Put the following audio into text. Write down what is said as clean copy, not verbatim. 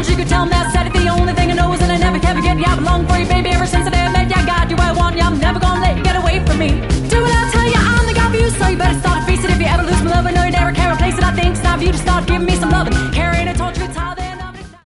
don't you could tell me that's sad. The only thing I know is that I never can forget you. I belong for you, baby, ever since the day I met you. I got you, I want you, I'm never gonna let you get away from me. Do what I tell you, I'm the guy for you, so you better start to face it. If you ever lose my love, I know you never can replace it. I think it's time for you to start giving me some loving.